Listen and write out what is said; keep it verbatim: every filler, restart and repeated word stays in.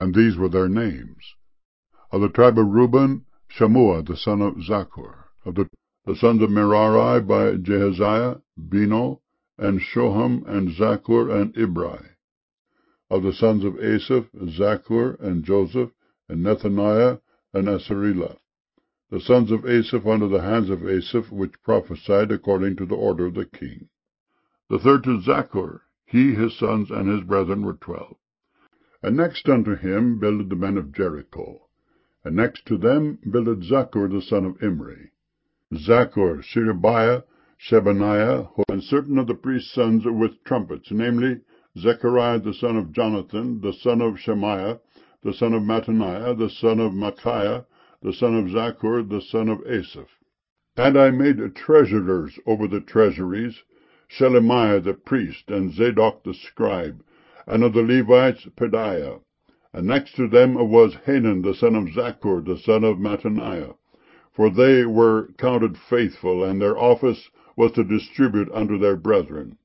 And these were their names: of the tribe of Reuben, Shammua the son of Zaccur. Of the, the sons of Merari by Jehaziah, Beno, and Shoham, and Zaccur, and Ibri. Of the sons of Asaph, Zaccur, and Joseph, and Nethaniah, and Asarela. The sons of Asaph under the hands of Asaph, which prophesied according to the order of the king. The third to Zaccur, he, his sons, and his brethren were twelve. And next unto him builded the men of Jericho. And next to them builded Zaccur the son of Imri. Zaccur, Sherebiah, Shebaniah, and certain of the priests' sons with trumpets, namely, Zechariah the son of Jonathan, the son of Shemaiah, the son of Mattaniah, the son of Micaiah, the son of Zaccur, the son of Asaph. And I made treasurers over the treasuries, Shelemiah the priest, and Zadok the scribe, and of the Levites Pedaiah. And next to them was Hanan the son of Zaccur, the son of Mattaniah. For they were counted faithful, and their office was to distribute unto their brethren.